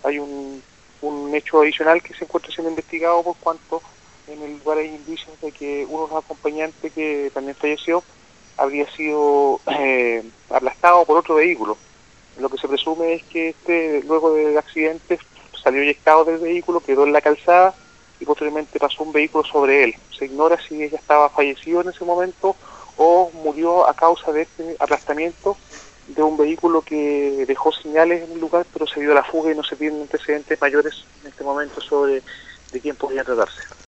hay un hecho adicional que se encuentra siendo investigado, por cuanto en el lugar hay indicios de que uno de los acompañantes que también falleció habría sido aplastado por otro vehículo. Lo que se presume es que luego del accidente, salió eyectado del vehículo, quedó en la calzada y posteriormente pasó un vehículo sobre él. Se ignora si ella estaba fallecido en ese momento o murió a causa de este aplastamiento de un vehículo que dejó señales en el lugar, pero se dio a la fuga y no se tienen antecedentes mayores en este momento sobre de quién podría tratarse.